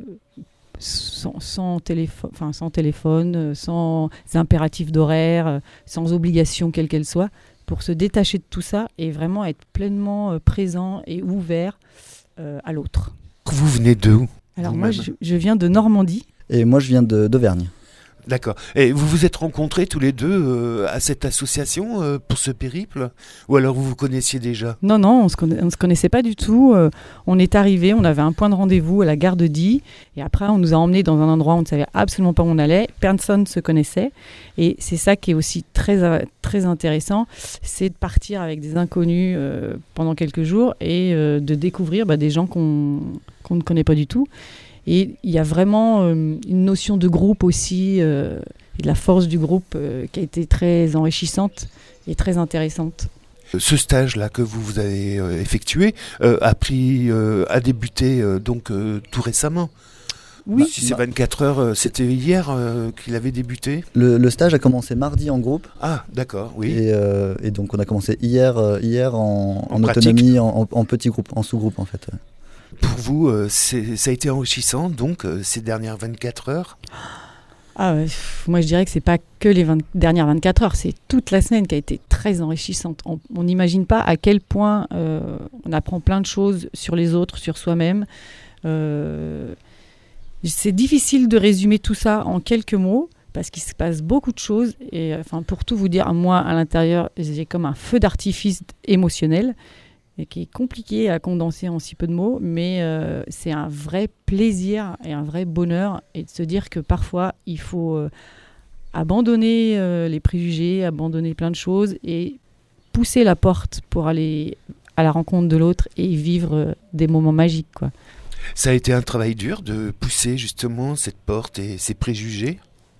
sans, sans, téléphone, enfin, sans téléphone, sans impératifs d'horaire, sans obligation quelle qu'elle soit, pour se détacher de tout ça et vraiment être pleinement euh, présent et ouvert euh, à l'autre. Vous venez d'où ? Alors moi, je, je viens de Normandie. Et moi, je viens de, d'Auvergne. D'accord. Et vous vous êtes rencontrés tous les deux euh, à cette association euh, pour ce périple ? Ou alors vous vous connaissiez déjà ? Non, non, on se conna- on se connaissait pas du tout. Euh, on est arrivés, on avait un point de rendez-vous à la gare de Die. Et après, on nous a emmenés dans un endroit où on ne savait absolument pas où on allait. Personne ne se connaissait. Et c'est ça qui est aussi très, très intéressant, c'est de partir avec des inconnus euh, pendant quelques jours et euh, de découvrir bah, des gens qu'on, qu'on ne connaît pas du tout. Et il y a vraiment euh, une notion de groupe aussi, euh, et de la force du groupe euh, qui a été très enrichissante et très intéressante. Ce stage-là que vous, vous avez euh, effectué euh, a, pris, euh, a débuté euh, donc, euh, tout récemment. Oui. Bah, si c'est vingt-quatre heures, euh, c'était hier euh, qu'il avait débuté. Le, le stage a commencé mardi en groupe. Ah, d'accord, oui. Et, euh, et donc on a commencé hier, euh, hier en, en, en autonomie, en, en, en petit groupe, en sous-groupe en fait. Pour vous, euh, c'est, ça a été enrichissant, donc, euh, ces dernières vingt-quatre heures ? Ah, ouais, moi, je dirais que ce n'est pas que les vingt dernières vingt-quatre heures, c'est toute la semaine qui a été très enrichissante. On n'imagine pas à quel point euh, on apprend plein de choses sur les autres, sur soi-même. Euh, c'est difficile de résumer tout ça en quelques mots, parce qu'il se passe beaucoup de choses. Et enfin, pour tout vous dire, moi, à l'intérieur, j'ai comme un feu d'artifice émotionnel, et qui est compliqué à condenser en si peu de mots, mais euh, c'est un vrai plaisir et un vrai bonheur, et de se dire que parfois il faut euh, abandonner euh, les préjugés, abandonner plein de choses et pousser la porte pour aller à la rencontre de l'autre et vivre euh, des moments magiques, quoi. Ça a été un travail dur de pousser justement cette porte et ces préjugés.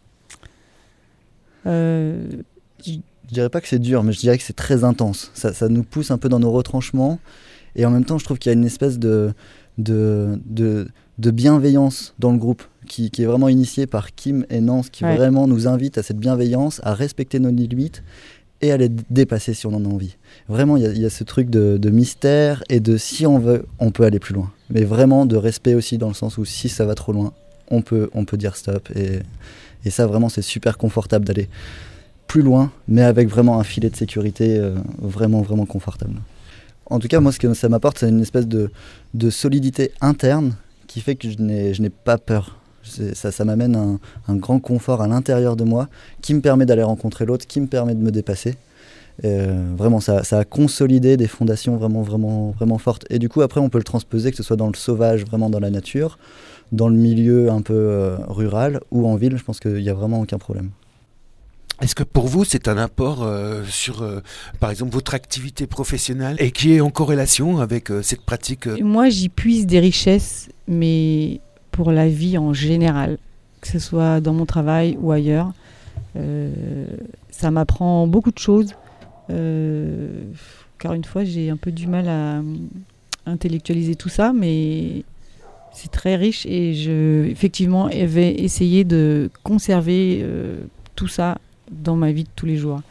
Euh, Je dirais pas que c'est dur, mais je dirais que c'est très intense. Ça, ça nous pousse un peu dans nos retranchements. Et en même temps, je trouve qu'il y a une espèce de, de, de, de bienveillance dans le groupe qui, qui est vraiment initiée par Kim et Nance, qui Ouais. vraiment nous invitent à cette bienveillance, à respecter nos limites et à les dépasser si on en a envie. Vraiment, il y a, il y a ce truc de, de mystère et de si on veut, on peut aller plus loin. Mais vraiment de respect aussi dans le sens où si ça va trop loin, on peut, on peut dire stop. Et, et ça, vraiment, c'est super confortable d'aller plus loin, mais avec vraiment un filet de sécurité euh, vraiment, vraiment confortable. En tout cas, moi, ce que ça m'apporte, c'est une espèce de, de solidité interne qui fait que je n'ai, je n'ai pas peur. C'est, ça, ça m'amène un, un grand confort à l'intérieur de moi qui me permet d'aller rencontrer l'autre, qui me permet de me dépasser. Euh, vraiment, ça, ça a consolidé des fondations vraiment, vraiment, vraiment fortes. Et du coup, après, on peut le transposer, que ce soit dans le sauvage, vraiment dans la nature, dans le milieu un peu euh, rural ou en ville. Je pense qu'il n'y a vraiment aucun problème. Est-ce que pour vous, c'est un apport euh, sur, euh, par exemple, votre activité professionnelle et qui est en corrélation avec euh, cette pratique euh... Moi, j'y puise des richesses, mais pour la vie en général, que ce soit dans mon travail ou ailleurs. Euh, ça m'apprend beaucoup de choses, euh, car une fois, j'ai un peu du mal à intellectualiser tout ça, mais c'est très riche et je, effectivement, vais essayer de conserver euh, tout ça dans ma vie de tous les jours.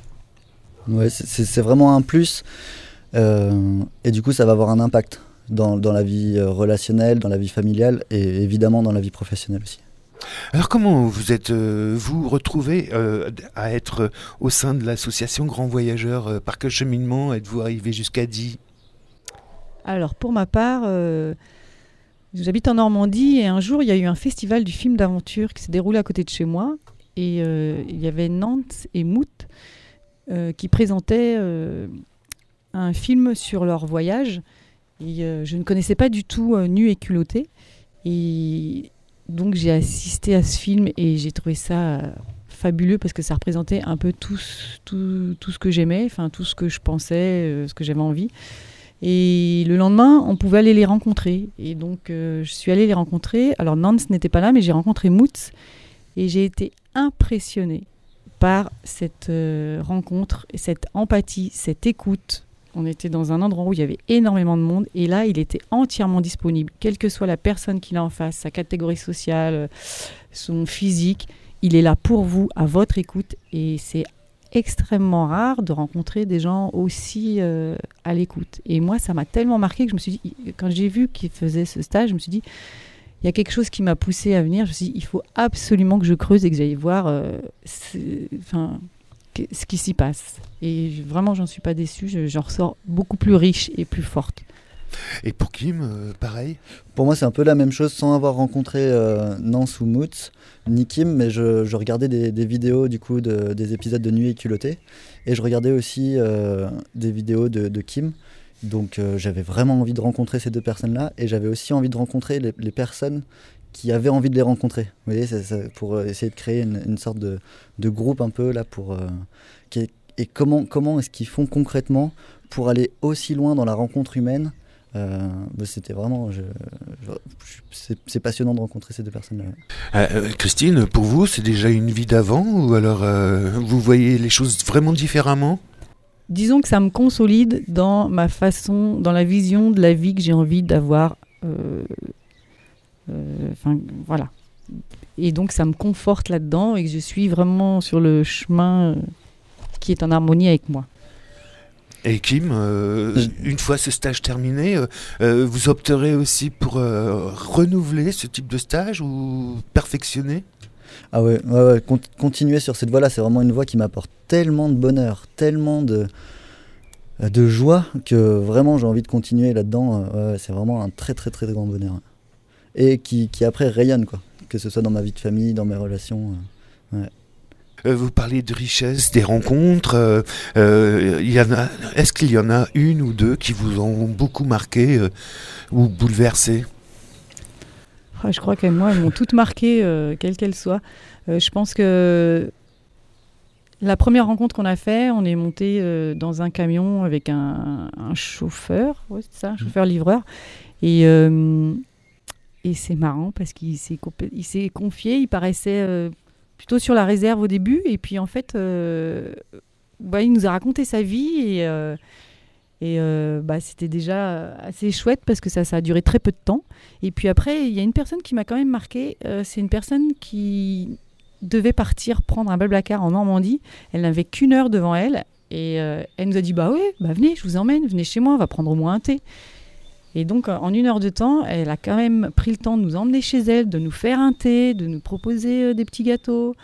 Ouais, c'est, c'est, c'est vraiment un plus. Euh, et du coup, ça va avoir un impact dans, dans la vie relationnelle, dans la vie familiale et évidemment dans la vie professionnelle aussi. Alors comment vous êtes euh, vous retrouvez euh, à être au sein de l'association Grands Voyageurs euh, par quel cheminement êtes-vous arrivé jusqu'à Die? Alors pour ma part, euh, j'habite en Normandie et un jour il y a eu un festival du film d'aventure qui s'est déroulé à côté de chez moi et euh, il y avait Nantes et Mout euh, qui présentaient euh, un film sur leur voyage et euh, je ne connaissais pas du tout euh, Nu et culotté et donc j'ai assisté à ce film et j'ai trouvé ça euh, fabuleux parce que ça représentait un peu tout, tout, tout ce que j'aimais, enfin tout ce que je pensais, euh, ce que j'avais envie. Et le lendemain, on pouvait aller les rencontrer. Et donc, euh, je suis allée les rencontrer. Alors, Nance n'était pas là, mais j'ai rencontré Moutz. Et j'ai été impressionnée par cette euh, rencontre, cette empathie, cette écoute. On était dans un endroit où il y avait énormément de monde. Et là, il était entièrement disponible. Quelle que soit la personne qu'il a en face, sa catégorie sociale, son physique, il est là pour vous, à votre écoute. Et c'est extrêmement rare de rencontrer des gens aussi euh, à l'écoute. Et moi, ça m'a tellement marqué que je me suis dit, quand j'ai vu qu'il faisait ce stage, je me suis dit, il y a quelque chose qui m'a poussée à venir. Je me suis dit, il faut absolument que je creuse et que j'aille voir euh, enfin, ce qui s'y passe. Et je, vraiment, j'en suis pas déçue. Je, j'en ressors beaucoup plus riche et plus forte. Et pour Kim, euh, pareil? Pour moi, c'est un peu la même chose sans avoir rencontré euh, Nance ou Moutz, ni Kim, mais je, je regardais des, des vidéos du coup de, des épisodes de Nuit et culotté, et je regardais aussi euh, des vidéos de, de Kim. Donc euh, j'avais vraiment envie de rencontrer ces deux personnes-là, et j'avais aussi envie de rencontrer les, les personnes qui avaient envie de les rencontrer. Vous voyez, c'est, c'est pour euh, essayer de créer une, une sorte de, de groupe un peu là pour euh, qui est, et comment comment est-ce qu'ils font concrètement pour aller aussi loin dans la rencontre humaine. Euh, bah c'était vraiment je, je, c'est, c'est passionnant de rencontrer ces deux personnes-là. Euh, Christine, pour vous, c'est déjà une vie d'avant ou alors euh, vous voyez les choses vraiment différemment? Disons que ça me consolide dans ma façon, dans la vision de la vie que j'ai envie d'avoir. Euh, euh, voilà. Et donc ça me conforte là-dedans et que je suis vraiment sur le chemin qui est en harmonie avec moi. Et Kim, euh, une fois ce stage terminé, euh, vous opterez aussi pour euh, renouveler ce type de stage ou perfectionner? Ah ouais, ouais, ouais, con- continuer sur cette voie-là, c'est vraiment une voie qui m'apporte tellement de bonheur, tellement de, de joie que vraiment j'ai envie de continuer là-dedans. Ouais, c'est vraiment un très très très grand bonheur. Et qui, qui après rayonne, quoi. Que ce soit dans ma vie de famille, dans mes relations. Ouais. Euh, vous parlez de richesse, des rencontres. Euh, euh, y en a, est-ce qu'il y en a une ou deux qui vous ont beaucoup marqué euh, ou bouleversé? Ah, je crois que moi, elles m'ont toutes marquées, euh, quelles qu'elles soient. Euh, je pense que la première rencontre qu'on a fait, on est monté euh, dans un camion avec un, un chauffeur, ouais, c'est ça, un chauffeur-livreur. Et, euh, et c'est marrant parce qu'il s'est, compé- il s'est confié, il paraissait euh, plutôt sur la réserve au début. Et puis en fait, euh, bah, il nous a raconté sa vie et, euh, et euh, bah, c'était déjà assez chouette parce que ça, ça a duré très peu de temps. Et puis après, il y a une personne qui m'a quand même marquée. Euh, c'est une personne qui devait partir prendre un Blablacar en Normandie. Elle n'avait qu'une heure devant elle et euh, elle nous a dit bah oui, bah venez, je vous emmène, venez chez moi, on va prendre au moins un thé. Et donc en une heure de temps, elle a quand même pris le temps de nous emmener chez elle, de nous faire un thé, de nous proposer euh, des petits gâteaux.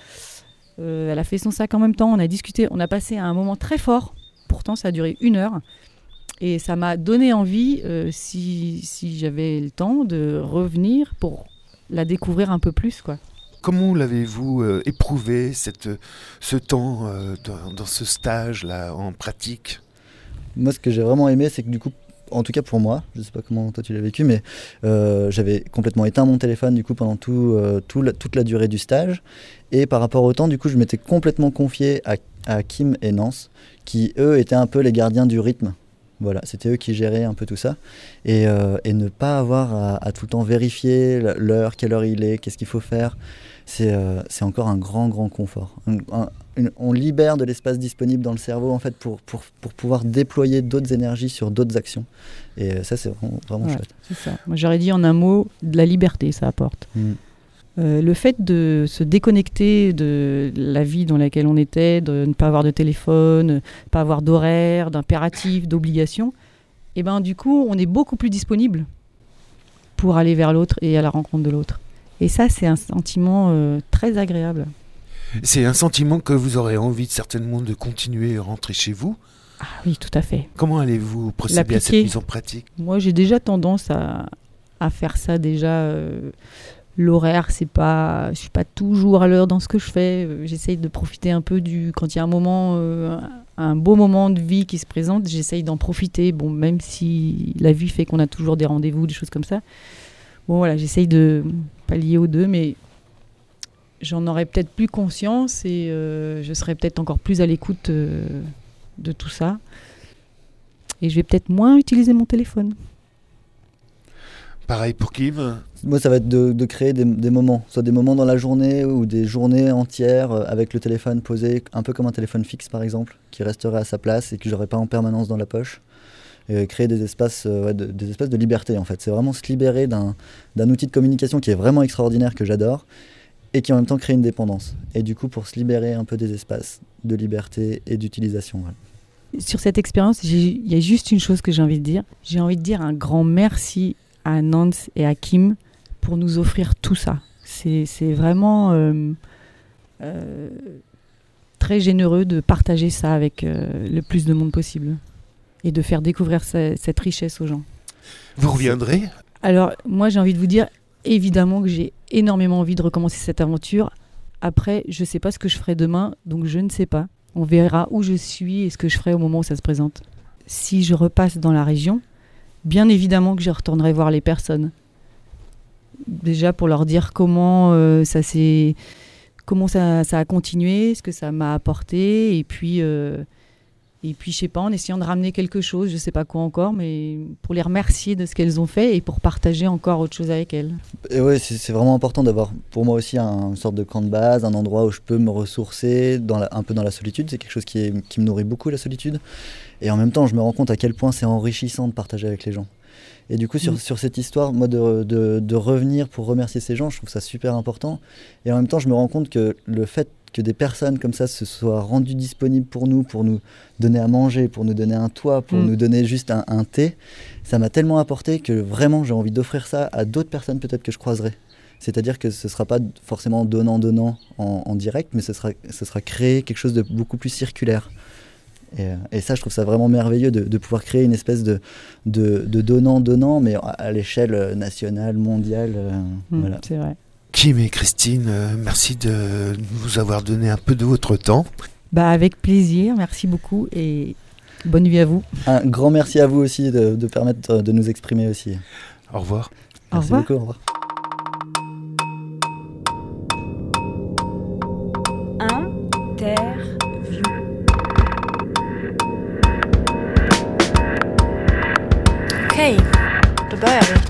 Euh, elle a fait son sac en même temps, on a discuté, on a passé un moment très fort. Pourtant ça a duré une heure et ça m'a donné envie, euh, si, si j'avais le temps, de revenir pour la découvrir un peu plus, quoi. Comment l'avez-vous euh, éprouvé cette, ce temps euh, dans, dans ce stage-là en pratique ? Moi, ce que j'ai vraiment aimé, c'est que du coup, en tout cas pour moi, je ne sais pas comment toi tu l'as vécu, mais euh, j'avais complètement éteint mon téléphone du coup pendant tout, euh, tout la, toute la durée du stage. Et par rapport au temps, du coup, je m'étais complètement confié à, à Kim et Nance, qui eux étaient un peu les gardiens du rythme. Voilà, c'était eux qui géraient un peu tout ça. Et, euh, et ne pas avoir à, à tout le temps vérifier l'heure, quelle heure il est, qu'est-ce qu'il faut faire, c'est, euh, c'est encore un grand, grand confort. Un, un, une, on libère de l'espace disponible dans le cerveau en fait, pour, pour, pour pouvoir déployer d'autres énergies sur d'autres actions. Et ça, c'est vraiment, vraiment Ouais, chouette. c'est ça. Moi, j'aurais dit en un mot, de la liberté, ça apporte. Mm. Euh, le fait de se déconnecter de la vie dans laquelle on était, de ne pas avoir de téléphone, de ne pas avoir d'horaire, d'impératif, d'obligation, et ben du coup, on est beaucoup plus disponible pour aller vers l'autre et à la rencontre de l'autre. Et ça, c'est un sentiment euh, très agréable. C'est un sentiment que vous aurez envie certainement de continuer à rentrer chez vous. Ah oui, tout à fait. Comment allez-vous procéder à cette L'appliquer. mise en pratique ? Moi, j'ai déjà tendance à, à faire ça déjà. Euh, l'horaire, c'est pas, je suis pas toujours à l'heure dans ce que je fais. Euh, j'essaye de profiter un peu du, quand il y a un moment, euh, un beau moment de vie qui se présente, j'essaye d'en profiter. Bon, même si la vie fait qu'on a toujours des rendez-vous, des choses comme ça. Bon, voilà, j'essaye de pallier aux deux, mais j'en aurais peut-être plus conscience et euh, je serais peut-être encore plus à l'écoute euh, de tout ça. Et je vais peut-être moins utiliser mon téléphone. Pareil pour Kim ? Moi, ça va être de, de créer des, des moments, soit des moments dans la journée ou des journées entières euh, avec le téléphone posé, un peu comme un téléphone fixe par exemple, qui resterait à sa place et que j'aurais pas en permanence dans la poche. Et créer des espaces, euh, ouais, de, des espaces de liberté en fait. C'est vraiment se libérer d'un, d'un outil de communication qui est vraiment extraordinaire, que j'adore, et qui en même temps crée une dépendance. Et du coup, pour se libérer un peu des espaces de liberté et d'utilisation. Voilà. Sur cette expérience, il y a juste une chose que j'ai envie de dire. J'ai envie de dire un grand merci à Nance et à Kim pour nous offrir tout ça. C'est, c'est vraiment euh, euh, très généreux de partager ça avec euh, le plus de monde possible et de faire découvrir ce, cette richesse aux gens. Vous reviendrez ? Alors, moi, j'ai envie de vous dire, évidemment que j'ai énormément envie de recommencer cette aventure. Après, je ne sais pas ce que je ferai demain, donc je ne sais pas. On verra où je suis et ce que je ferai au moment où ça se présente. Si je repasse dans la région, bien évidemment que je retournerai voir les personnes. Déjà pour leur dire comment euh, ça s'est, comment ça, ça a continué, ce que ça m'a apporté, et puis, euh, et puis je sais pas, en essayant de ramener quelque chose, je sais pas quoi encore, mais pour les remercier de ce qu'elles ont fait et pour partager encore autre chose avec elles. Et ouais, c'est, c'est vraiment important d'avoir pour moi aussi un, une sorte de camp de base, un endroit où je peux me ressourcer dans la, un peu dans la solitude. C'est quelque chose qui, est, qui me nourrit beaucoup, la solitude. Et en même temps, je me rends compte à quel point c'est enrichissant de partager avec les gens. Et du coup, sur, mmh. sur cette histoire, moi, de, de, de revenir pour remercier ces gens, je trouve ça super important. Et en même temps, je me rends compte que le fait que des personnes comme ça se soient rendues disponibles pour nous, pour nous donner à manger, pour nous donner un toit, pour mmh. nous donner juste un, un thé, ça m'a tellement apporté que vraiment, j'ai envie d'offrir ça à d'autres personnes peut-être que je croiserai. C'est-à-dire que ce ne sera pas forcément donnant-donnant en, en direct, mais ce sera, ce sera créer quelque chose de beaucoup plus circulaire. Et, et ça, je trouve ça vraiment merveilleux de, de pouvoir créer une espèce de, de, de donnant-donnant, mais à l'échelle nationale, mondiale. Euh, mmh, voilà. C'est vrai. Kim et Christine, euh, merci de nous avoir donné un peu de votre temps. Bah, avec plaisir, merci beaucoup et bonne nuit à vous. Un grand merci à vous aussi de, de permettre de nous exprimer aussi. Au revoir. Au Merci revoir. beaucoup, au revoir. Okej, då börjar vi.